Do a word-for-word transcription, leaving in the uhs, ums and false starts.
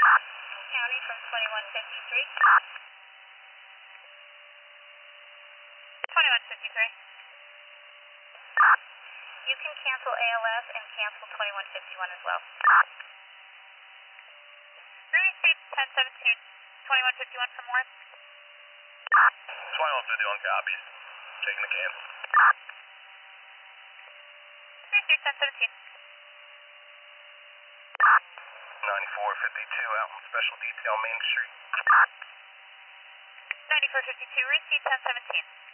County from twenty-one fifty-three. twenty-one fifty-three. You can cancel A L S and cancel twenty-one fifty-one as well. Receipt ten seventeen, twenty-one fifty-one from Worth. twenty-one fifty-one copies. Taking the cancel. Receipt ten seventeen. ninety-four fifty-two out on Special Detail Main Street. ninety-four fifty-two, receipt ten seventeen.